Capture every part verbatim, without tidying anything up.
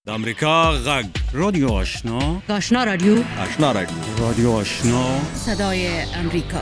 د امریکا غږ رادیو آشنا آشنا رادیو آشنا رادیو رادیو آشنا صدای امریکا.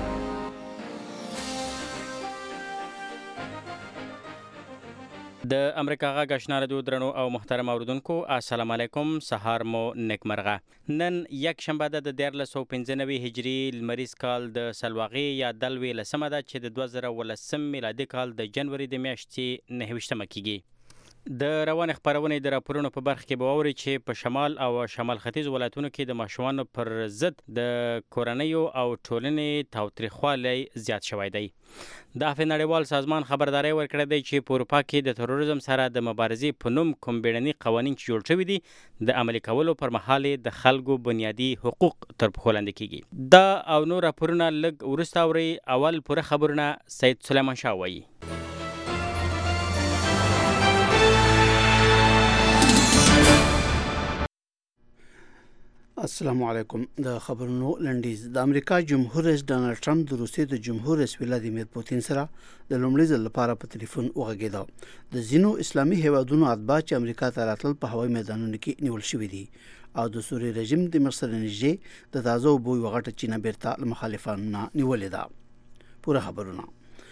د امریکا غږ آشنا رادیو درنو او محترم اوریدونکو السلام علیکم، سهار مو نیکمرغه. نن یک شنبه ده د دیارلس سوه پنځه نوي هجري لمریز کال د سلواغې یا دلوي لسمه ده چې د دوه زره ولسم میلادي کال د جنوري د میاشتې نهه ویشتمه کیږي. د روان خبرونې د راپورونو په برخه کې به واوري چې په شمال او شمال ختیځ ولایتونو کې د ماشومانو پر ضد د کورنیو او ټولنې تاوتریخوالی زیات شوی دی. د عفو نړیوال سازمان خبرداری ورکړی دی چې په اروپا کې د تروریزم سره د مبارزې په نوم کوم بیړني قوانین چې جوړ شوي دي د عملي کولو پر مهال د خلکو بنیادي حقوق تر پښو لاندې کیږي. دا او نور راپورونه لږ وروسته اورئ. اول پوره خبرونه سید سلیمان شاه وایي. السلام علیکم. د خبرونو لنډیز. د امریکا جمهور رئیس ډانلډ ټرمپ د روسیې د جمهور رئیس ولادیمیر پوتین سره د لومړي ځل لپاره په ټلیفون وغږېده. د ځینو اسلامي هیوادونو اتباع چې امریکا ته راتلل په هوایي میدانونو کې نیول شوي دي او د سوریې رژیم د مرسره نږدې د تازه اوبو یوه غټه چینه بیرته له مخالفانو نه نیولې ده. پوره خبرونه.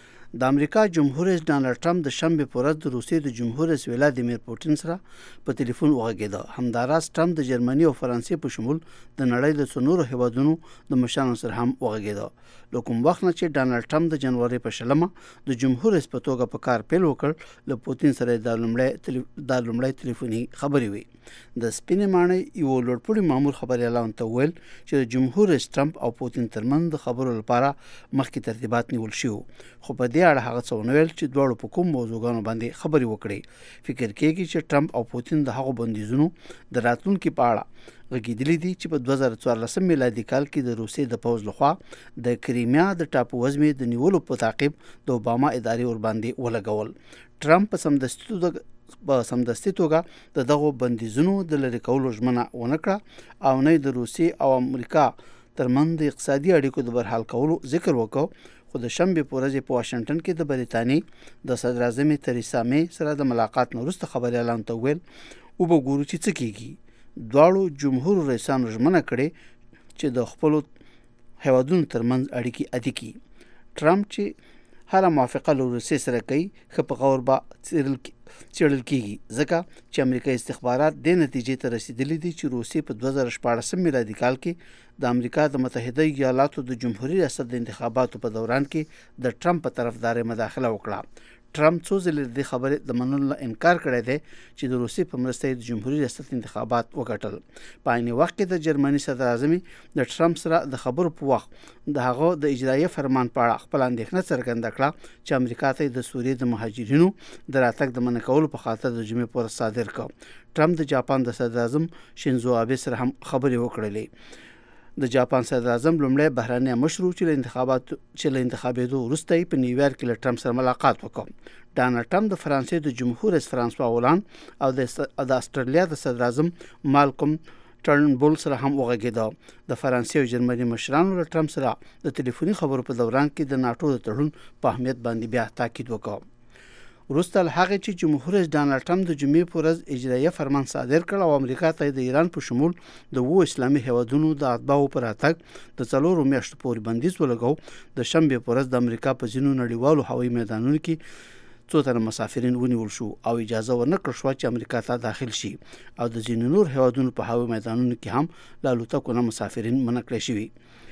د امریکا جمهور رئیس ډانلډ ټرمپ د شنبې په ورځ د روسیې د جمهور رئیس ولادیمیر پوتین سره په ټلیفون وغږېده. همداراز ټرمپ د جرمني او فرانسې په شمول د نړۍ د څو نورو هیوادونو د مشرانو سره هم وغږېده. له کوم وخت نه چې ډانلډ ټرمپ د جنوري په شلمه د جمهور رئیس په توګه په کار پیل وکړ، له پوتین سره د لومړی د لومړی ټلیفوني خبرې وي. د سپینې ماڼۍ یو لوړپوړي مامور خبریالانو ته ویل چې د جمهور رئیس ټرمپ او پوتین ترمنځ د خبرو لپاره مخکې ترتیبات نیول شوي، خو په دې اړه هغه څه ونه ویل چې دواړو په کوم موضوعګانو باندې خبرې وکړي. فکر کېږي چې ټرمپ او پوتین د هغو بندیزونو د راتلونکي په اړه غږېدلي دي چې په دوه زره څوارلسم میلادي کال کې د روسیې د پوځ لخوا د کریمیا د ټاپو وزمې د نیولو په تعقیب د اوباما ادارې ورباندې ولګول. ټرمپ په سمدستي توګه په سمدستي توګه د دغو بندیزونو د لرې کولو ژمنه ونه کړه او نه د روسیې او امریکا ترمنځ د اقتصادي اړیکو د برحال کولو ذکر وکړ. خو د شنبې په ورځ په واشنګټن کې د بریتانیې د صدر اعظم تریسا مې سره د ملاقات نه وروسته خبریالانو ته ویل وبګورو چې څه کیږي. دواړو جمهور رئیسانو ژمنه کړې چې د خپلو هیوادونو ترمنځ اړیکې عادي کړي. ټرمپ چې هر موافقه له روسیې سره کوي ښه په غور به څېړل کیږي، ځکه چې امریکایي استخبارات دې نتیجې ته رسیدلي دي چې روسیې په دوه زره شپاړسم میلادي کال کې د امریکا د متحده ایالاتو د جمهوري ریاست د انتخاباتو په دوران کې د ټرمپ په طرفداري مداخله وکړه. ټرمپ څو ځلې د دې خبرې د منلو نه انکار کړی دی چې د روسیې په مرسته د جمهوري ریاست انتخابات وګټل. په عین وخت کې د جرمني صدر اعظم د ټرمپ سره د خبرو په وخت د هغه د اجرایي فرمان په اړه خپل اندېښنه څرګنده کړه چې امریکا ته د سوریې د مهاجرینو د راتګ د منع کولو په خاطر د جمعې په ورځ صادر کړ. ټرمپ د جاپان د صدر اعظم شینزو آبه سره هم خبرې وکړلې. د جاپان صدر اعظم لومړی بهرنی مشر چې له انتخاباتو چې له انتخابېدو وروسته په نیویارک کې له ټرمپ سره ملاقات وکړ. ډانلډ ټرمپ د فرانسې د جمهور رئیس فرانسوا هولانډ او د استرالیا د صدر اعظم مالکم ټرنبول سره هم وغږېده. د فرانسې او جرمني مشرانو له ټرمپ سره د ټلیفوني خبرو په دوران کې د ناټو د تړون په اهمیت باندې بیا تاکید وکړ. وروسته له هغې چې جمهور رئیس ډانلډ ټرمپ د جمعې په ورځ اجرایه فرمان صادر کړ او امریکا ته د ایران په شمول د اوو اسلامي هیوادونو د اتباعو پر راتګ د څلورو میاشتو پورې بندیز ولګاو، د شنبې په ورځ د امریکا په ځینو نړیوالو هوایي میدانونو کې څو تنه مسافرین ونیول شو او اجازه ورنه کړل شوه چې امریکا ته داخل شي او د ځینو نور هیوادونو په هوایي میدانونو کې هم له الوتکو نه مسافرین منع کړل شوي.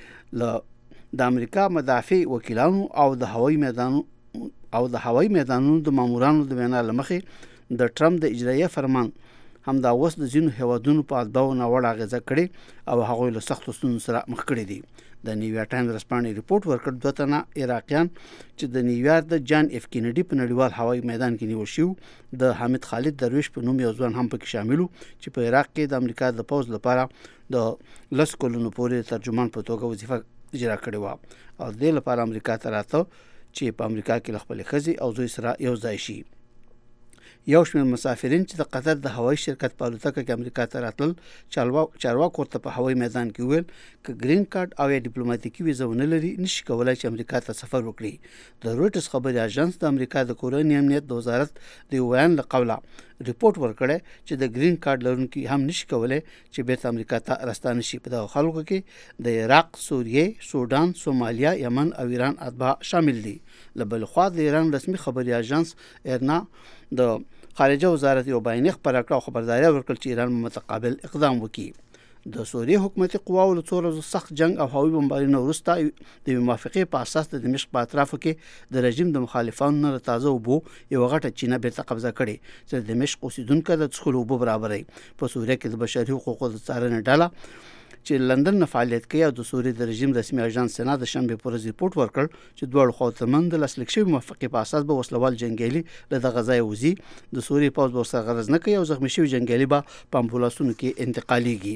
له د امریکا مدافع وکیلانو او د هوایي میدانونو او د هوایي میدانونو د مامورانو د وینا له مخې د ټرمپ د اجرایه فرمان همدا اوس د ځینو هیوادونو په اتباعو ناوړه اغېزه کړې او هغوی له سختو ستونزو سره مخ کړي دي. د نیویارک ټایمز ورځپاڼې رپورټ ورکړ دوه تنه عراقیان چې د نیویارک د جان اف کینیډي په نړیوال هوایي میدان کې نیول شوي، د حامد خالد درویش په نوم یو ځوان هم پکې شامل و چې په عراق کې د امریکا د پوځ لپاره د لس کلونو پورې ترجمان په توګه وظیفه اجرا کړې وه او د دې لپاره امریکا ته راته چې په امریکا کې له خپلې ښځې او زوی سره یو ځای شي. یو شمېر مسافرین چې د قطر د هوایي شرکت په الوتکه کې امریکا ته راتلل چارواکو ورته په هوایي میدان کې وویل که ګرین کارت او یا ډیپلوماتیکي ویزه ونه لري نشي کولای چې امریکا ته سفر وکړي. د رویټرز خبري اژانس د امریکا د کورنۍ امنیت د وزارت د یو بیان له قوله ریپورت ورکړی چې د ګرین کارت لرونکي هم نشي کولای چې بیرته امریکا ته راستانه شي. په دغه خلکو کې د عراق، سوریې، سودان، سومالیا، یمن او ایران اتباع شامل دي. له بل خوا د ایران رسمي خبري اژانس ایرنا د خارجه وزارت یو بیان خبر کړ او خبرداري ورکړه چې ایران متقابل اقدام وکړي. د سوریې حکومتي قواو له څو ورځو سخت جنگ او هوایي بمبارونو وروسته د موافقې په اساس د دمشق په اطرافو کې د رژیم د مخالفانو نه تازه اوبو یو غټه چینه بیرته قبضه کړې چې د دمشق اوسیدونکو د څښلو اوبو برابرې. په سوریه کې د بشري حقوقو د څارنې ډله چې لندن نه فعالیت کوي او د سوریې د رژیم رسمي اژانس سنا د شنبه پر ورځ ریپورت ورکړ چې دواړو خواو ترمنځ د لاسلیک شوي موافقې په اساس به وسلوال جنګیالي له دغه ځایه وځي. د سوریې پوځ به ورسره غرض نه کوي او زخمي شوي جنګیالي به په امبولانسونو کې انتقالیږي.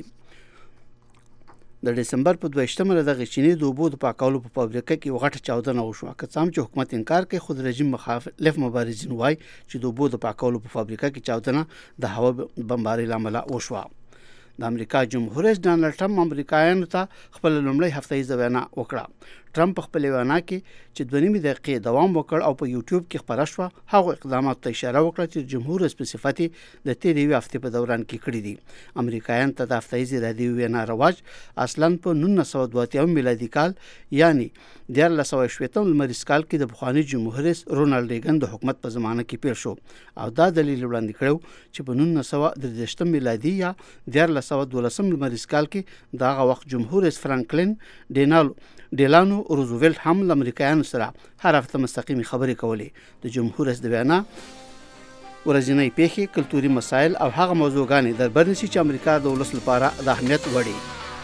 د ډسمبر په دویشتمه له دغې چینې د اوبو د پاکولو په فابریکه کې یو غټه چاودنه وشوه. که څه هم چې حکومت انکار کوي، خو د رژیم مخالف مبارزین وایي چې د اوبو د پاکولو په فابریکه کې چاودنه د هوا بمبارۍ له امله وشوه. د امریکا جمهور رئیس ډانلډ ټرمپ امریکایانو ته خپل لومړی هفته ییزه وینا وکړه. ټرمپ په خپل وینا کې چې دوه نیمې دقیقې دوام وکړ او په یوټیوب کې خبره شوه، هغه اقدامات ته اشاره وکړه چې جمهور رئیس په صفت د تېرې یوې هفتې په دوران کې کړي دي. امریکایانو ته د هفته ییزې رادیو وینا رواج اصلا په نولس سوه دوه اتیا میلادي کال یعنی دیارلس سوه شپېتم لمریز کال کې د پخواني جمهور رئیس رونالډ ریګن د حکومت په زمانه کې پیل شو او دا دلیل وړاندې کړو چې په نولس سوه درې دېرشم میلادي یا دیارلس سوه دولسم لمریز کال کې د هغه وخت جمهور رئیس فرانکلین ډینالو ډیلانو روزولټ هم له امریکایانو سره هر هفته مستقیمي خبرې کولې. د جمهور رئیس د وینا ورځنۍ پیښې، کلتوري مسایل او هغه موضوعګانې در بر نشي چې امریکا د ولس لپاره د اهمیت وړي.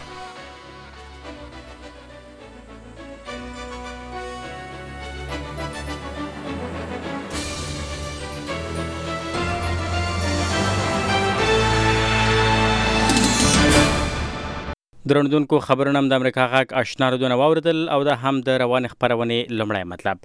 درنودونکو خبرونه هم د امریکا غاک آشنا ردونه واوردل او دا هم د روان خبرونې لومړی مطلب.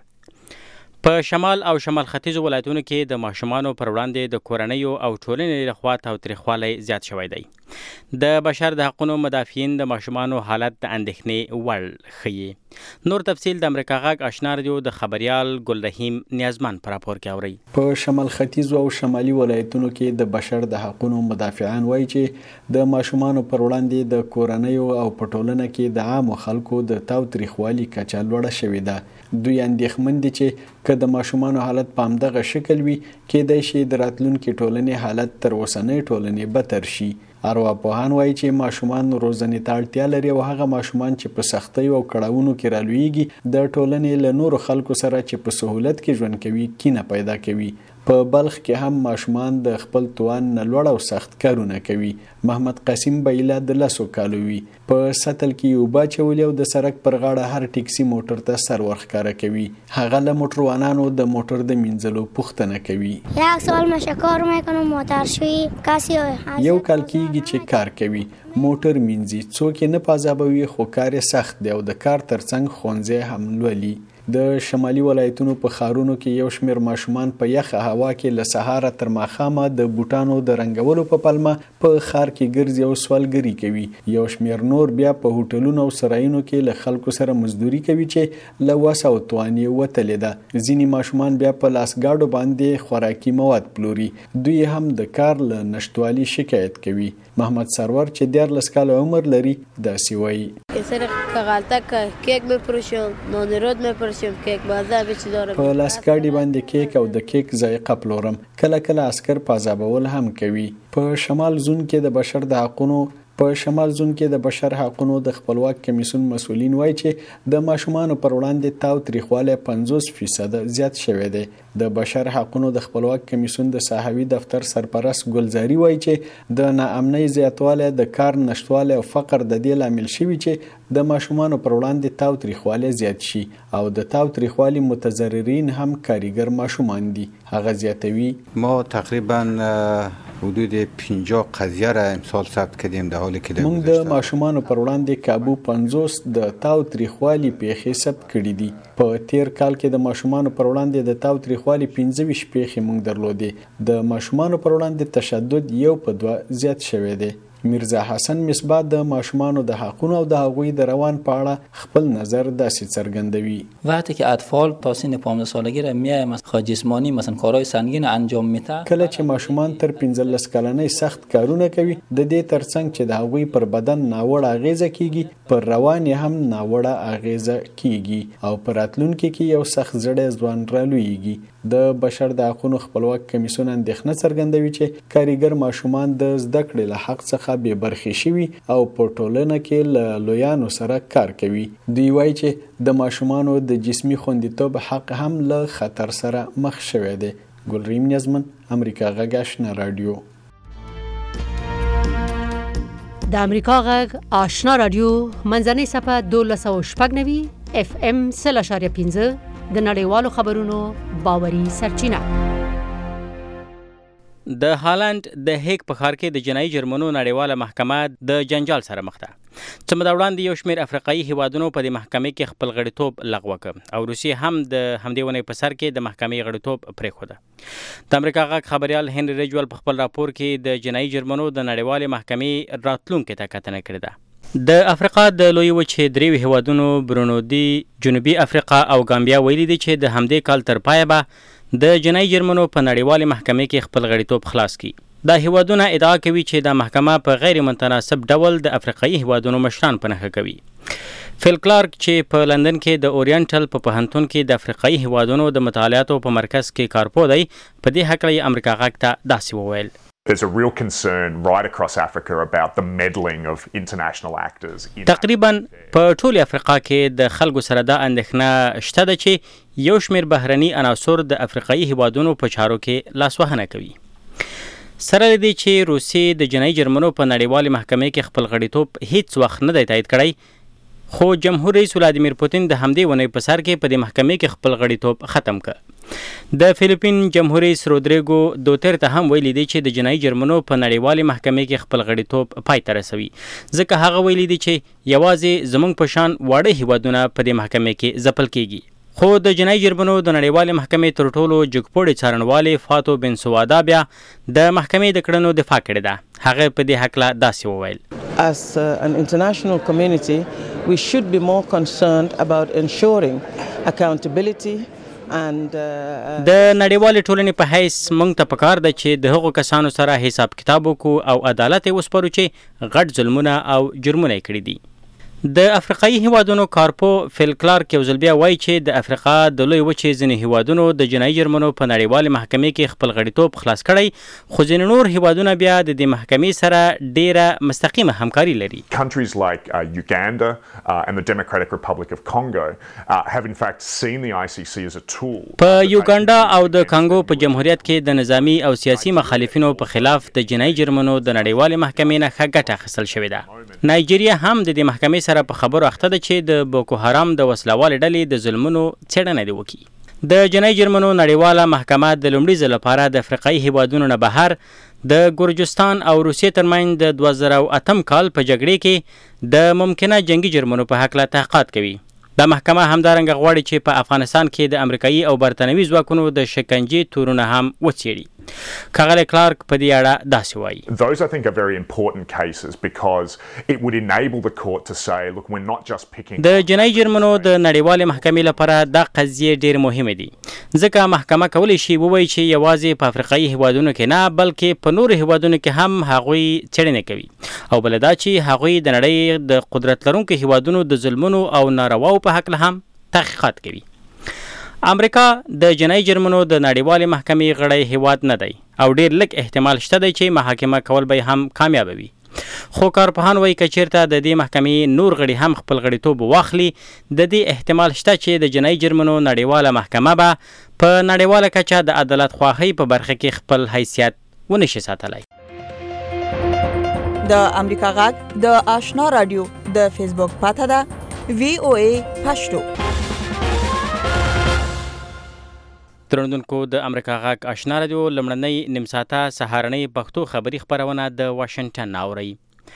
په شمال او شمال ختیځو ولایتونو کې د ماشومانو پر وړاندې د کورنیو او ټولنې لخوا تاوتریخوالی زیات شوی دی. د بشر د حقوقو مدافعین د ماشومانو حالت د اندېښنې وړ ښیي. نور تفصیل د امریکا غاک آشنا رادیو د خبریال ګلرحیم نیازمن پر راپور کې اوري. په شمال ختیځو او شمالي ولایتونو کې د بشر د حقوقو مدافعان وایي چې د ماشومانو پر وړاندې د کورنیو او په ټولنه کې د عامو خلکو د تاوتریخوالي کچه لوړه شوې ده. دوی اندېښمن دي چې که د ماشومانو حالت په همدغه شکل وي، کېدای شي د راتلونکي ټولنې حالت تر اوسنۍ ټولنې بدتر شي. ارواپوهان وایي چې ماشومان روزنې ته اړتیا لري او هغه ماشومان چې په سختیو او کړاوونو کې رالویږي د ټولنې له نورو خلکو سره چې په سهولت کې ژوند کوي کینه پیدا کوي. په بلخ کې هم ماشومان د خپل توان نه لوړ او سخت کارونه کوي. محمد قاسم بیله د لسو کالو وي، په سطل کې یو باچولي او د سړک پر غاړه هر ټیکسي موټر ته سر ورښکاره کوي. هغه له موټروانانو د موټر د مینځلو پوښتنه کوي. یک سال مشه کار میکنم موتر شوی کسی یو کال کېږي چې کار کوي، موټر مینځي، څوک یې نه پازابوي، خو کار سخت دی او د کار ترڅنګ ښوونځی هم لولي. د شمالي ولایتونو په ښارونو کې یو شمېر ماشومان په یخه هوا کې له سهاره تر ماښامه د بوټانو د رنګولو په پلمه په ښار کې ګرځي او سوالګري کوي. یو شمېر نور بیا په هوټلونو او سرایونو کې له خلکو سره مزدوري کوي چې له وس او توان یې وتلې ده. ځینې ماشومان بیا په لاسګاډو باندې خوراکي مواد پلوري. دوی هم د کار له نشتوالي شکایت کوي. محمد سرور چې دیارلس کاله عمر لري داسې وایي. په لاسګاډي باندې کیک او د کیک ذایقه پلورم، کله کله عسکر پازابول هم کوي. په شمال زون کې د بشر د حقوقو په شمال زون کې د بشر حقوقو د خپلواک کمیسیون مسؤلین وایي چې د ماشومانو پر وړاندې تاوتریخوالی پنځوس فیصد زیات شوی دی. د بشر حقوقو د خپلواک کمیسیون د ساحوي دفتر سرپرست ګلزاري وایي چې د ناامنۍ زیاتوالی، د کار نشتوالی او فقر د دې لامل شوي چې د ماشومانو پر وړاندې تاوتریخوالی زیات شي او د تاوتریخوالي متضررین هم کاریګر ماشومان دي. هغه زیاتوي: ما تقریبا حدود پنجاه قضیه را امسال ثبت کردیم، در حالی که موږ د ماشومانو پر وړاندې کابو پنځوس د تاو تریخوالي پیښې ثبت کړي دي. په تیر کال کې د ماشومانو پر وړاندې د تاو تریخوالي پنځه ویشت پیښې موږ درلودې. د ماشومانو پر وړاندې تشدد یو په دوه زیات شوی دی. میرزا حسن مصباح د ماشومانو د حقونو او د هغوی د روان په اړه خپل نظر داسې څرګندوي. وقتی که اطفال تا سن پانزده سالگی را میایم مثلا جسمانی مثلا کارهای سنگین انجام میده، کله چې ماشومان تر پنځلس کلنۍ سخت کارونه کوي، د دې ترڅنګ چې د هغوی پر بدن ناوړه اغیزه کیږي، پر روان یې هم ناوړه اغیزه کیږي او پر راتلونکي کې یو سخت زړی ځوان رالویږي. د بشر د حقوقو خپلواک کمیسیون اندېښنه څرګندوي چې کاریګر ماشومان د زده کړې له حق څخه بې برخې شوي او په ټولنه کې له لویانو سره کار کوي. دوی وایي چې د ماشومانو د جسمي خوندیتوب حق هم له خطر سره مخ شوی دی. ګلریم نیازمن، امریکا غږ آشنا رادیو. د امریکا غږ آشنا رادیو منځنۍ صفحه دولس سوه شپږ نوي اف ام سل اشاریه پنځه د نړیوالو خبرونو باوري سرچینه. د هالند د هیګ په ښار کې د جنایي جرمونو نړیواله محکمه د جنجال سره مخ ده. څه موده وړاندې یو شمېر افریقایي هیوادونو په دې محکمې کې خپل غړیتوب لغوه کړ او روسیې هم د همدې ونې په سر کې د محکمې غړیتوب پرېښوده. د امریکا غږ خبریال هنري ریجول په خپل راپور کې د جنایي جرمونو د نړیوالې محکمې راتلونکي ته کتنه کړې ده. د افریقا د لوی وچې دریو هیوادونو برونودي، جنوبي افریقا او ګامبیا ویلي دي چې د همدې کال تر پایه به د جنایي جرمونو په نړیوالې محکمې کې خپل غړیتوب خلاص کړي. دا هیوادونه ادعا کوي چې دا محکمه په غیر متناسب ډول د افریقایي هیوادونو مشران په نښه کوي. فیل کلارک چې په لندن کې د اورینټل په پوهنتون کې د افریقایي هیوادونو د مطالعاتو په مرکز کې کارپو دی، په دې هکله یې امریکا غږ ته داسې وویل: There's a real concern right across Africa about the meddling of international actors. تقریبا په ټول افریقا کې د خلکو سره دا اندېښنه شته ده چې یو شمېر بهرني عناصر د افریقایي هیوادونو په چارو کې لاسوهنه کوي. سره دې چې روسیې د جنایي جرمونو په نړیوالې محکمې کې خپل غړیتوب هیڅ وخت نه دی تایید کړی، خو جمهور رئیس ولادیمیر پوتین د همدې ونې په سر کې په دې محکمې کې خپل غړیتوب ختم کړ. د فلیپین جمهور رئیس رودریګو دوترته هم ویلي دی چې د جنایي جرمونو په نړیوالې محکمې کې خپل غړیتوب پای ته رسوي، ځکه هغه ویلي دی چې یوازې زموږ په شان واړه هیوادونه په دې محکمې کې ځپل کیږي. خو د جنایي جرمونو د نړیوالې محکمې تر ټولو جګپوړې څارنوالې فاتو بنسوادا بیا د محکمې د کړنو دفاع کړې ده. هغه په دې هکله داسې وویل: As uh, an international community, we should be more concerned about ensuring accountability and د نړیوالې ټولنې په حیث موږ ته پکار ده چې د هغو کسانو سره حساب کتاب وکړو او عدالت یې وسپارو چې غټ ظلمونه او جرمونه یې کړي دي. د افریقایي هیوادونو کارپو فیل کلارک یو ځل بیا وایي چې د افریقا د لوی وچې ځینې هیوادونو د جنایي جرمونو په نړیوالې محکمې کې خپل غړیتوب خلاص کړی، خو ځینې نور هیوادونه بیا د دې محکمې سره ډیره مستقیمه همکاري لري. Countries like uh, Uganda uh, and the Democratic Republic of Congo uh, have in fact seen the I C C as a tool. په یوګانډا او د کانګو په جمهوریت کې د نظامی او سیاسي مخالفینو په خلاف د جنایي جرمونو د نړیوالې محکمې نه ښه ګټه اخیستل شوې ده. نایجیریا هم د دې محکمې سره په خبرو اخته ده چې د بوکو حرام د وسلوالې ډلې د ظلمونو څېړنه دې وکړي. د جنایي جرمونو نړیواله محکمه د لومړي ځل لپاره د افریقایي هیوادونو نه بهر د ګورجستان او روسیې ترمنځ د دوه زره اتم کال په جګړې کې د ممکنه جنگي جرمونو په هکله تحقیقات کوي. دا محکمه همدارنګه غواړي چې په افغانستان کې د امریکایي او برتانوي ځواکونو د شکنجې تورونه هم وڅېړي. کاغلی کلارک په دې اړه داسې وایي: Those I think are very important cases because it would enable the court to say, look, we're not just picking. د جنایي جرمونو د نړیوالې محکمې لپاره دا قضیې ډېر مهمې دي، ځکه محکمه کولی شي ووایي چې یوازې په افریقایي هیوادونو کې نه بلکې په نورو هیوادونو کې هم هغوی څېړنې کوي، او بله دا چې هغوی د نړۍ د قدرت لرونکو هیوادونو د ظلمونو او نارواو په هکله هم تحقیقات کوي. امریکا د جنایي جرمونو د نړیوالې محکمې غړی هیواد نه دی او ډېر لږ احتمال شته دی چې محاکمه کول به هم کامیابه وي. خو کارپوهان وایي که چېرته د دې محکمې نور غړي هم خپل غړیتوب واخلي، د دې احتمال شته چې د جنایي جرمونو نړیواله محکمه به په نړیواله کچه د عدالت خواهۍ په برخه کې خپل حیثیت ونشي ساتلی. د امریکا غږ د آشنا رادیو د فیسبوک پاته ده وی او ای پښتو. ترندونکو د امریکا غاک آشنا رادیو لمړنۍ نیمساته سهارنۍ پښتو خبری خبرونه د واشنگټن اوري.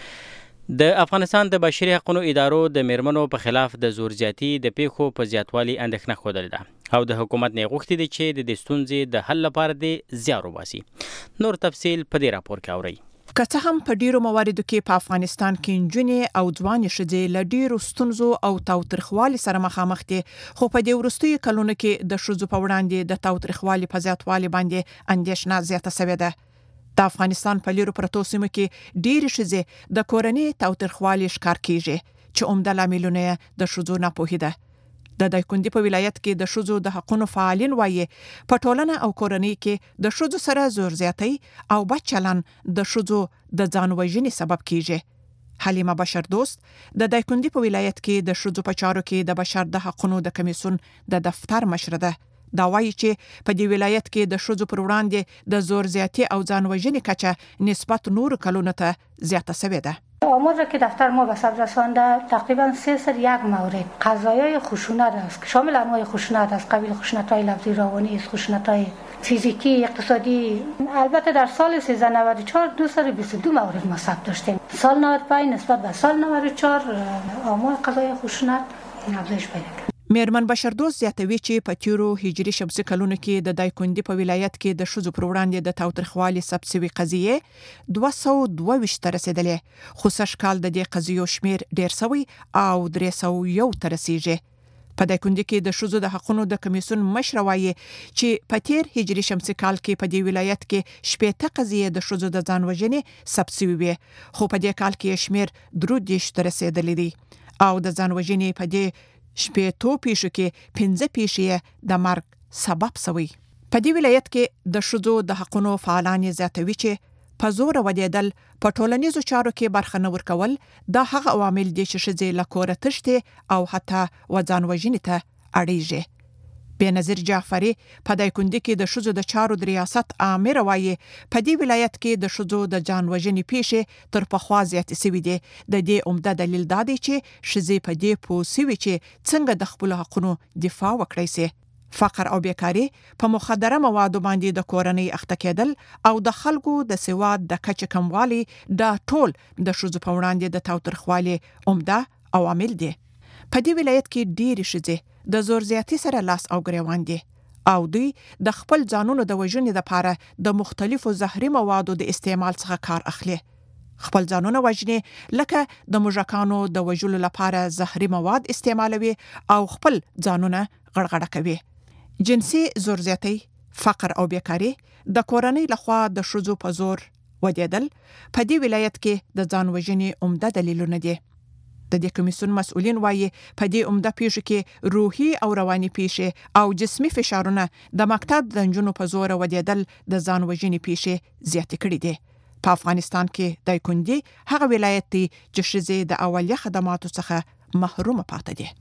د افغانستان د بشري حقوقو ادارو د میرمنو په خلاف د زور زیاتی د پیښو په زیاتوالي اندېښنه خوده ده او د حکومت نه غوښتي دي چې د ستونزې د حل لپاره د زیارو باسي. نور تفصیل په دې راپور کې اوري. که څه هم په ډیرو مواردو کې په افغانستان کې نجونې او ځوانې ښځې له ډیرو ستونزو او تاوتریخوالي سره مخامخ دي، خو په دې وروستیو کلونو کې د ښځو په وړاندې د تاوتریخوالي په زیاتوالي باندې اندېښنه زیاته شوې ده. د افغانستان په لیرو پرتو سیمو کې ډیرې ښځې د کورنۍ تاوتریخوالي ښکار کیږي چې عمده لاملونه یې د ښځو ناپوهي ده. د دایکنډي په ولایت کې د ښځو د حقوقو فعالین وایي په ټولنه او کورنۍ کې د ښځو سره زور زیاتی او بد چلن د ښځو د ځان وژنې سبب کیږي. حلیمه بشر دوست د دایکنډي په ولایت کې د ښځو په چارو کې د بشر د حقوقو د کمیسیون د دفتر مشره ده. دا وایي چې په دې ولایت کې د ښځو پر وړاندې د زور زیاتی او ځان وژنې کچه نسبت نور کلونو ته زیاته شوې ده. آمار را که دفتر ما به ثبت رسانده تقریبا سه سر یک مورد قضایای خشونت است که شامل انواع خشونت از قبیل خشونت‌های لفظی، روانی، خشونت‌های فیزیکی، اقتصادی. البته در سال سیزده نود و چهار دو سر بیست و دو مورد ما ثبت داشتیم. سال نود و پنج نسبت به سال نود و چهار آمار قضایای خشونت افزایش پیدا کرد. میرمن بشردوست زیاتوي چې په تیرو هجري شمسي کلونو کې د دایکنډي په ولایت کې د ښځو پر وړاندې د تاوتریخوالي ثبت شوي قضیې دوه سوه دوه ویشت ته رسېدلې، خو سږ کال د دې قضیو شمیر ډېر سوی او درې سوه یو ته رسیږي. په دایکنډي کې د ښځو د حقوقو د کمیسیون مشره وایي چې په تیر هجري شمسي کال کې په دې ولایت کې شپېته قضیې د ښځو د ځان وژنې ثبت شوي وي، خو په دې کال کې شمیر درې دېرش ته رسېدلی دی او د ځان وژنې په دې شپېتو پیښو کې پنځه پیښې د مرګ سبب شوي. په دې ولایت کې د ښځو د حقوقو فعالان زیاتوي چې په زور ودېدل په ټولنیزو چارو کې برخه نه ورکول دا هغه عوامل دي چې ښځې له کوره تښتي او حتی ځان وژنې ته اړېږي. بېنظیر جعفري په دایکنډي کې د ښځو د چارو د ریاست آمر وایي په دې ولایت کې د ښځو د ځان وژنې پیښې تر پخوا زیاتې شوي دي. د دې عمده دلیل دا دی چې ښځې په دې پوه شوي چې څنګه د خپلو حقونو دفاع وکړی شي. فقر او بیکاري په مخدره موادو باندې د کورنۍ اخته کېدل او د خلکو د سواد د کچې کموالی دا ټول د ښځو په وړاندې د تاوتریخوالي عمده عوامل دي. په دې ولایت کې ډېرې ښځې د زور زیاتی سره لاس او ګریوان دي او دوی د خپل ځانونو د وژنې لپاره د مختلفو زهري موادو د استعمال څخه کار اخلي. خپل ځانونه وژني لکه د موږکانو د وژلو لپاره زهري مواد استعمالوي او خپل ځانونه غړغړه کوي. جنسي زور زیاتی، فقر او بیکاري، د کورنۍ لخوا د ښځو په زور ودېدل په دې ولایت کې د ځان وژنې عمده دلیلونه دي. د دې کمیسیون مسؤلین وایي په دې عمده پیښو کې روحي او رواني پیښې او جسمي فشارونه د مکتب د نجونو په زور ودېدل د ځان وژنې پیښې زیاتې کړي دي. په افغانستان کې دایکنډي هغه ولایت دی چې ښځې د اولیه خدماتو څخه محرومه پاتې دي.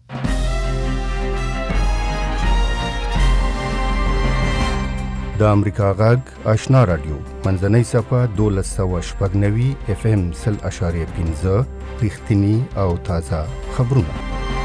د امریکا غږ آشنا رادیو منځنۍ صفحه دولس سوه شپږ نوي اف ام سل اشاریه پنځه رښتینی او تازه خبرونه.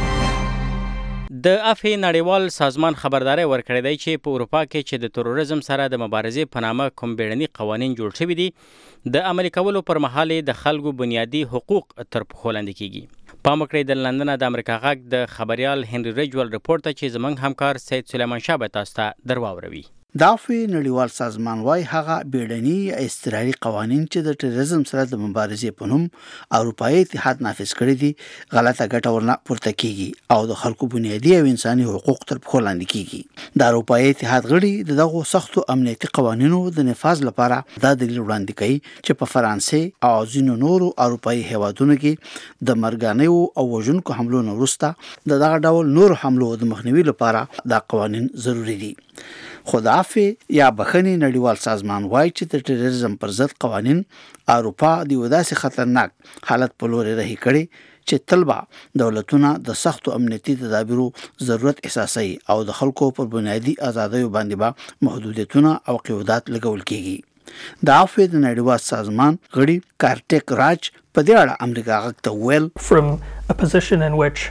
د افی نړیوال سازمان خبرداري ورکړی دی چې په اروپا کې چې د تروریزم سره د مبارزې په نامه کوم بیړني قوانین جوړ شوي دي د عملي کولو پر مهال د خلکو بنیادي حقوق تر پښو لاندې کیږي. پام وکړئ د لندن د امریکا غږ د خبريال هنري ریجول رپورټ چې زموږ همکار سید سلیمان شاه به تاسو ته درواوروي. د افی نړیوال سازمان وايي هغه بیړني اضطراري قوانین چې د تروریزم سره د مبارزې په نوم اروپایي اتحاد نافذ کړی دي غلطه ګټه ورنه پورته کیږي او د خلکو بنیادي او انساني حقوق تر پښو لاندې کیږي. د اروپایي اتحاد غړي دغه سختو امنیتي قوانینو د نفاذ لپاره دا دلیل وړاندې کوي چې په فرانسې او ځینو نورو اروپایي هیوادونو کې د مرګانیو او وژونکو حملو نه وروسته د دغه ډول نور حملو د مخنیوي لپاره دا قوانین ضروری دي. خو د افی یا بخښنې نړیوال سازمان وایي چې د تروریزم پر ضد قوانین اروپا د یو داسې خطرناک حالت په لور رهي کړي چې طلبه دولتونه د سختو امنیتي تدابیرو ضرورت احساسوي او د خلکو پر بنیادي ازادیو باندې به محدودیتونه او قیودات لګول کیږي. د افی د نړیوال سازمان غړي کارټیک راج په دې اړه امریکا غږ ته ویل from a position in which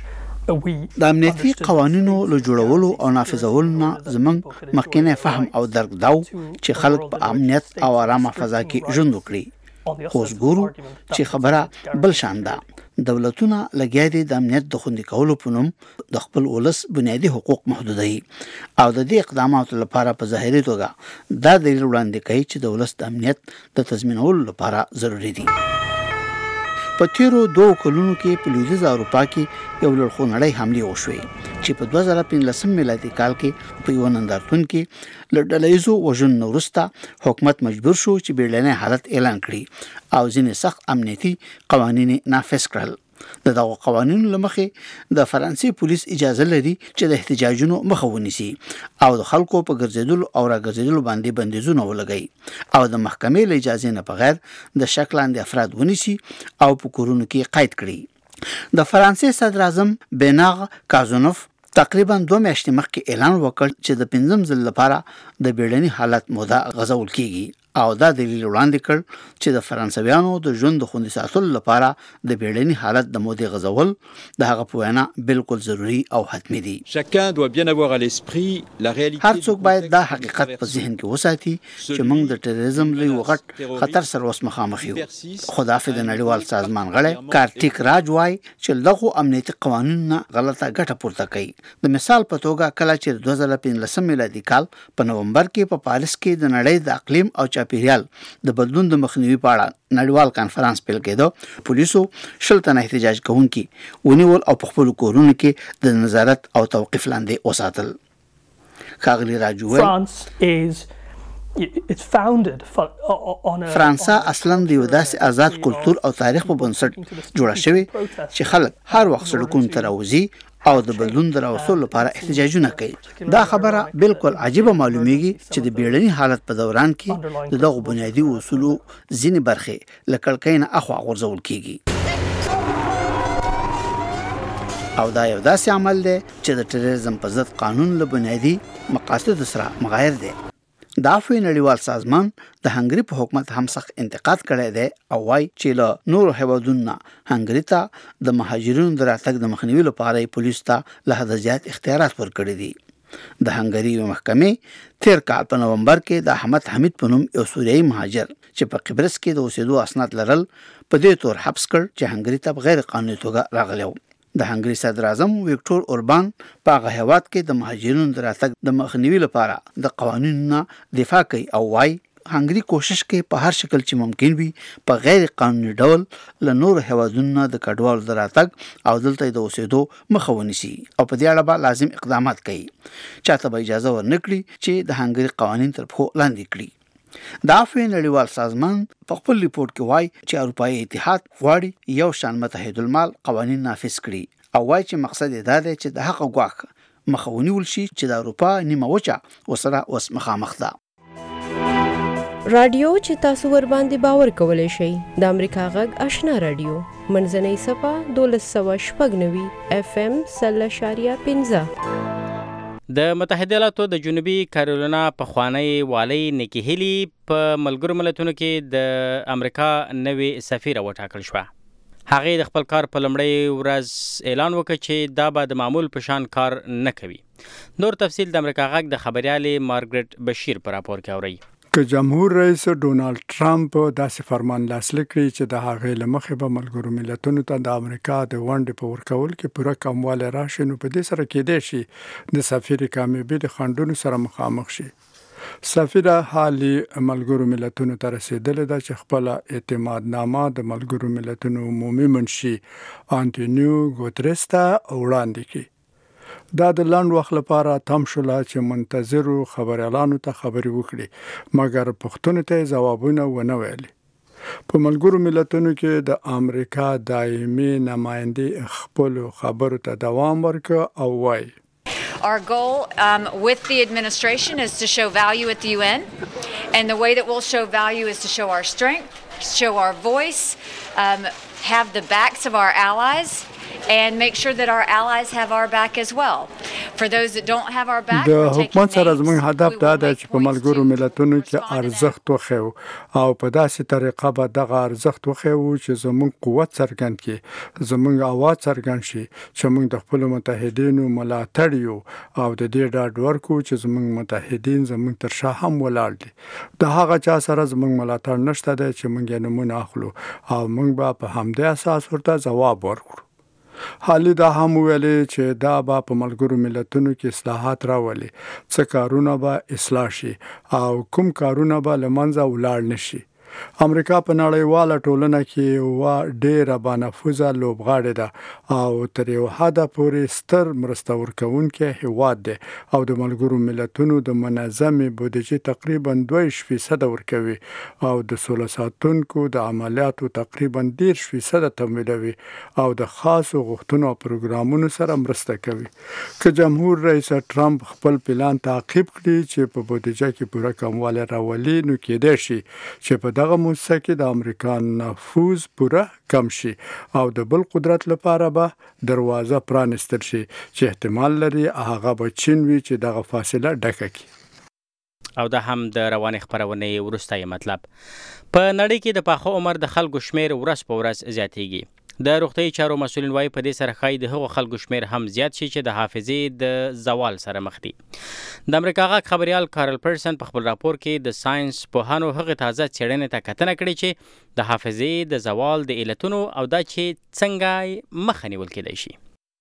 د امنیتي قوانینو له جوړولو او نافذولو نه زموږ مخکینی فهم او درک داو چې خلک په امنیت او آرامه فضا کې ژوند وکړي. خو اوس ګورو چې خبره بل شان ده. دولتونه لګیا دي د امنیت د خوندي کولو په نوم د خپل ولس بنیادي حقوق محدودوي او د دې اقداماتو لپاره په ظاهري توګه دا دلیل وړاندې کوي چې د ولس د امنیت د تضمینولو لپاره ضروري دي. په تیرو دوه کلونو کې په لویدیځ اروپا کې یو لړخونړی حملې وشوې چې په دوه زره پنځلسم میلادي کال کې په یو نندارتون کې له ډلهییزو وژنو وروسته حکومت مجبور شو چې بیړنی حالت اعلان کړي او ځینې سخت امنیتي قوانین نافذ کړل. د دغه قوانینو له مخې د فرانسې پولیس اجازه لري چې د احتجاجونو مخه ونیسي او د خلکو په ګرځېدلو او راګرځېدلو باندې بندیزونه ولګوي او د محکمې له اجازې نه بغیر د شک لاندې افراد ونیسي او په کورونو کې قید کړي. د فرانسې صدر اعظم بناغ کازونوف تقریبا دوه میاشتې مخکې اعلان وکړ چې د پنځم ځل لپاره د بیړني حالت موده غځول کیږي او دا دلیل وړاندې کړ چې د فرانسویانو د ژوند د خوندي ساتلو لپاره د بیړني حالت د مودې غځول د هغه په وینا بالکل ضروري او حتمي دي. هر څوک باید دا حقیقت په ذهن کې وساتي چې موږ د ټیرریزم لوی وغټ خطر سره اوس مخامخ یو. خدافظ د نړیوال سازمان غړی کارتیک راج وای چې دغه امنیتي قوانینو غلطه ګټه پورته کوي. د مثال په توګه کله چې دوه زره پنځلسم میلادي کال په نومبر کې په پاریس کې د نړۍ د اقلیم او چاپیریال د بدلون د مخنیوي په اړه نړیوال کانفرنس پیل کېده. پولیسو شل تنه احتجاج کوونکي ونیول او په خپل کورونو کې د نظارت او توقيف لاندې وساتل. ښاغلي راجو فرانسا اصلا د یو داسې آزاد کلتور او تاریخ په بنسټ جوړه شوې چې خلک هر وخت سړکونو ته راوځي او د بدلون د راوستلو لپاره احتجاجونه کوي. دا خبره بالکل عجیبه معلومیږي چې د بیړني حالت په دوران کې د دغه بنیادي اصولو ځینې برخې له کړکۍ نه اخوا غورځول کیږي او دا یو داسې عمل دی چې د ټیرریزم په ضد قانون له بنیادي مقاصد سره مغایر دی. د عفوي نړیوال سازمان د هنګري په حکومت هم سخت انتقاد کړی دی او وايي چې له نورو هیوادونو هنګري ته د مهاجرینو د راتګ د مخنیوي لپاره پولیس ته له حد زیات اختیارات ورکړي دي. د هنګري محکمې تیر کال په نومبر کې د احمد حمید په نوم یو سوریایي مهاجر چې په قبرس کې د اوسېدو اسناد لرل په دې تور حبس کړ چې هنګري ته بغیر قانوني توګه راغلی و. د هنګري صدر اعظم ویکټور اوربان په هغه هیواد کې د مهاجرینو د راتګ د مخنیوي لپاره د قوانینو دفاع کوي او وايي هنګري کوشش کوي په هر شکل چې ممکن وي په غیر قانوني ډول له نورو هیوادونو د کډوالو د راتګ او دلته د اوسېدو مخه ونیسي او په دې اړه به لازم اقدامات کوي. چاته به اجازه ورنکړي چې د هنګري قوانین تر پښو لاندې کړي. د عفوي نړیوال سازمان په خپل ریپورت کې وایي چې اروپایي اتحاد غواړي یو شان متحد المال قوانین نافذ کړي او وایي چې مقصد یې دا دی چې د حق غواخ مخه ونیول شي چې د اروپا نیمه وچه وسره اوس مخامخ ده. رادیو چې تاسو ور باندې باور کولای شئ د امریکا غږ آشنا رادیو منځنۍ صفه دولس سوه شپږ نوي اف ام سل اشاریه پنځه. د متحده ایالاتو د جنوبي کارولینا پخوانی والی نیکی هیلی په ملګرو ملتونو کې د امریکا نوې سفیره وټاکل شوه. هغې د خپل کار په لومړۍ ورځ اعلان وکړ چې دا به د معمول په شان کار نه کوي. نور تفصیل د امریکا غږ د خبريالې مارګریټ بشیر په راپور کې اورئ. که جمهور رئیس ډونالد ټرمپ داسې فرمان لاسلیک کړي چې د هغې له مخې به ملګرو ملتونو ته د امریکا د ونډې په ورکول کې پوره کموالی راشي نو په دې سره کېدای شي د سفیر کامیابي د خنډونو سره مخامخ شي. سفیره حالي ملګرو ملتونو ته رسیدلې ده چې خپل اعتماد نامه د ملګرو ملتونو عمومي منشي انټونیو ګوتریس ته وړاندې کړي. دا د لاند وخت لپاره تم شول چې منتظرو خبريالانو ته خبري وکړي مګر پښتون ته ځوابونه ونه ویلي. په ملګرو ملتونو کې د امریکا دایمي نماینده خپل خبرو ته دوام ورکړ او وایي Our goal um, with the administration is to show value at the U N, and the way that we'll show value is to show our strength, show our voice, um, have the backs of our allies, and make sure that our allies have our back as well. For those that don't have our back, د we're taking حکومت سره names. زموږ هدف دا دی چې په ملګرو ملتونو کې ارزښت وخیو او په داسې طریقه به دغه ارزښت وخیو چې زموږ قوت څرګند کړي، زموږ اواز څرګند شي چې موږ د خپل متحدینو ملاتړ یو او د دې ډاډ ورکو چې زموږ متحدین زموږ تر شا هم ولاړ دي. د هغه چا سره زموږ ملاتړ نشته دی چې موږ یې نمونه اخلو او موږ به په همدې اساس ورته ځواب ورکړو. حالی دا هم ویلي چې دا به په ملګرو ملتونو کې اصلاحات راولي، څه کارونه به اصلاح شي او کوم کارونه به له منځه ولاړ نشي. امریکا په نړیواله ټولنه کې یوه ډېره بانفوذه لوبغاړې ده او تر یو حده پورې ستر مرسته ورکوونکی هیواد دی او د ملګرو ملتونو د منظمې بودیجې تقریبا دوه فیصده ورکوي او د سوله ساتونکو د عملیاتو تقریبا دېرش فیصده تمویلوي او د خاصو غوښتنو او پروګرامونو سره مرسته کوي. که جمهور رئیس ټرمپ خپل پلان تعقیب کړي چې په بودیجه کې پوره کموالی راولي، نو کېدای شي چې په دغه موسسه کې د امریکا نفوذ پوره کم شي او د بل قدرت لپاره به دروازه پرانستل شي چې احتمال لري هغه به چین وي چې دغه فاصله ډکه کړي. او دا هم د روانې خپرونې وروستی مطلب. په نړۍ کې د پاخه عمر د خلکو شمیر ورځ په ورځ زیاتیږي. د روغتیايي چارو مسؤلین وایي په دې سره ښایي د هغو خلکو شمیر هم زیات شي چې د حافظې د زوال سره مخ دي. د امریکا غږ خبریال کارل پرسن په خپل راپور کې د ساينس پوهانو هغه تازه څېړنې ته کتنه کړې چې د حافظې د زوال د علتونو او دا چې څنګه مخه نیول کېدای شي.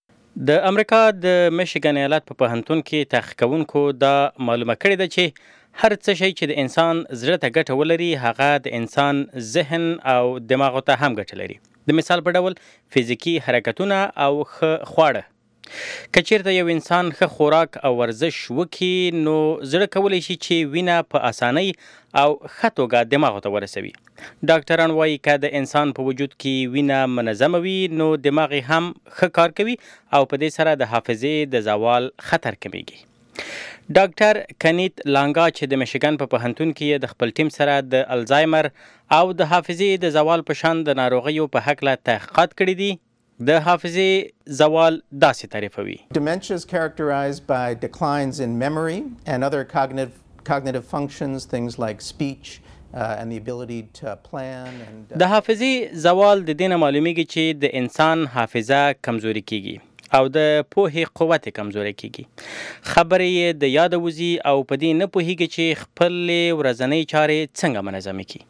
د امریکا د میشیګن ایالت په پوهنتون کې تحقیق کوونکو دا معلومه کړې ده چې هر څه شی چې د انسان زړه ته ګټه ولري هغه د انسان ذهن او دماغ ته هم ګټه لري. د مثال په ډول فزیکی حرکتونه او ښه خواړه. که چیرته یو انسان ښه خوراک او ورزش وکړي نو زړه کولی شي چې وینه په اسانۍ او ښه توګه دماغ ته ورسوي. ډاکټران وایي که د انسان په وجود کې وینه منظمه وي نو دماغ هم ښه کار کوي او په دې سره د حافظې د زوال خطر کمیږي. ډاکټر کنیت لانګا چې د میشیګن په پوهنتون کې د خپل ټیم سره د الزایمر او د حافظې د زوال په شان د ناروغیو په هکله تحقیقات کړي دي. د حافظې زوال داسې تعریفوي. Dementia is characterized by declines in memory and other cognitive cognitive functions, things like speech uh, and the ability to plan and uh... د حافظې زوال د دې نه معلومیږي چې د انسان حافظه کمزوري کیږي او د پوهې قوت کمزوري کیږي. خبرې یې د یاد وځي او په دې نه پوهیږي چې خپل ورځنۍ چارې څنګه منظمې کړي.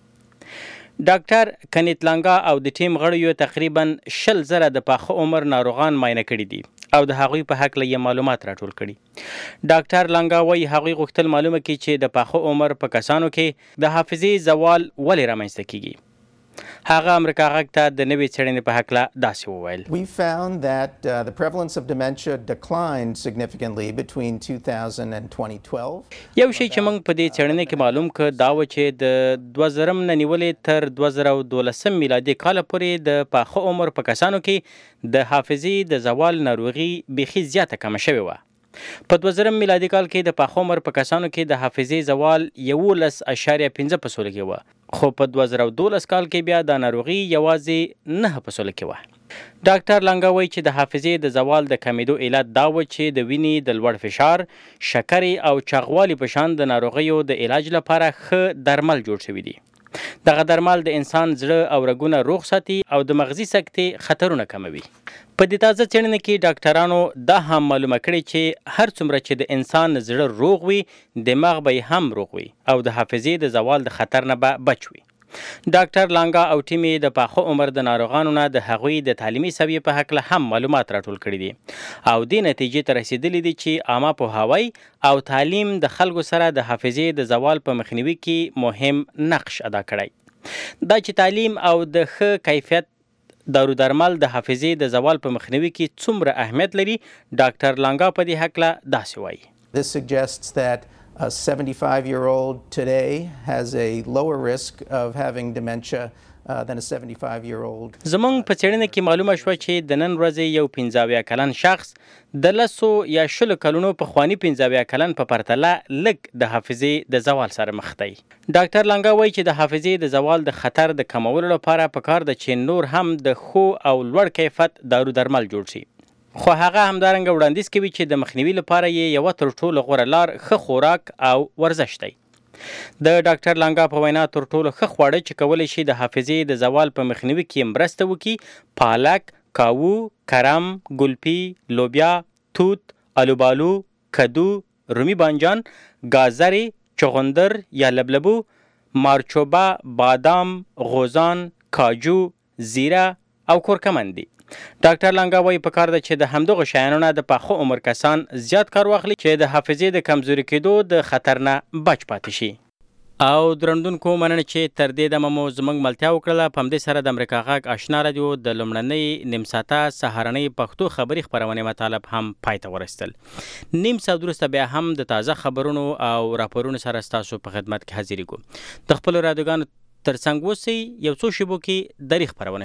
ډاکټر کنیت لانګا او د ټیم غړیو تقریبا شل زره د پاخه عمر ناروغان معاینه کړي دي او د هغوی په هکله یې معلومات راټول کړي. ډاکټر لانګا وایي هغوی غوښتل معلومه کړي چې د پاخه عمر په کسانو کې د حافظې زوال ولې رامنځته کیږي. هغه امریکا غږ ته د نوې څېړنې په هکله داسې وویل. We found that uh, the prevalence of dementia declined significantly between two thousand and twenty twelve. یو شی چې موږ په دې څېړنې کې معلوم کړ دا و چې د دوه زرم نه نیولې تر دوه زره او دولسم میلادي کاله پورې د پاخه عمر په کسانو کې د حافظې د زوال ناروغي بیخي زیاته کمه شوې وه. په دوه زرم میلادي کال کې د پاخه عمر په کسانو کې د حافظې زوال یولس اعشاریه پنځه په سلو کې وه، خو په دوه زره او دولس کال کې بیا دا ناروغي یوازې نه په سلو کې وه. ډاکټر لانګا وایي چې د حافظې د زوال د کمیدو علت دا و چې د وینې د لوړ فشار، شکرې او چاغوالي په شان د ناروغیو د علاج لپاره ښه درمل جوړ شوي دي. دغه درمل د انسان زړه او رګونه روغ ساتي او د مغزي سکتې خطرونه کموي. په دې تازه څېړنه کې ډاکټرانو دا هم معلومه کړې چې هر څومره چې د انسان زړه روغ وي دماغ به یې هم روغ وي او د حافظې د زوال د خطر نه به بچ وي. ډاکټر لانګا او ټیم یې د پاخه عمر د ناروغانو نه د هغوی د تعلیمي سویې په هکله هم معلومات راټول کړي دي او دې نتیجې ته رسیدلي دي چې عامه پوهاوی او تعلیم د خلکو سره د حافظې د زوال په مخنیوي کې مهم نقش ادا کړی. دا چې تعلیم او د ښه کیفیت دارو درمل د حافظې د زوال په مخنیوي کې څومره اهمیت لري، ډاکټر لانګا په دې هکله داسې وایي. This suggests that a seventy-five-year-old today has a lower risk of having dementia uh, than a seventy-five year old. زمونږ په څېړنه کې معلومه شوه چې د نن ورځې یو پنځه اویا کلن شخص د لسو یا شلو کلونو پخواني پنځه اویا کلن په پرتله لږ د حافظې د زوال سره مخ دی. ډاکټر لانګا وایي چې د حافظې د زوال د خطر د کمولو لپاره پکار ده چې نور هم د ښو او لوړ کیفیت دارو درمل جوړ شي. خو هغه همدارنګه وړاندیز کوي چې د مخنیوي لپاره یې یوه تر ټولو غوره لار ښه خوراک او ورزش دی. د ډاکټر لانګا په وینا تر ټولو ښه خواړه چې کولی شي د حافظې د زوال په مخنیوي کې مرسته وکړي پالک، کاوو، کرم، ګلپي، لوبیا، توت، الوبالو، کدو، رومي بانجان، گازرې، چغندر یا لبلبو، مارچوبه، بادام، غوزان، کاجو، زیره او کورکمن دي. ډاکټر لانګا وایي پکار ده چې د همدغو شیانو نه د پاخه عمر کسان زیات کار واخلي چې د حافظې د کمزوري کېدو د خطر نه بچ پاتې شي. او درندونکو مننه چې تر دې دمه مو زموږ ملتیا وکړله. په همدې سره د امریکا غږ آشنا رادیو د لومړنۍ نیم ساعته سهارنۍ پښتو خبري خپرونې مطالب هم پای ته ورسېدل. نیم ساعت وروسته بیا هم د تازه خبرونو او راپورونو سره ستاسو په خدمت کې حاضرېږو. د خپلو رادیوګانو ترڅنګ اوسئ. یو څو شیبو کې درې خپرونې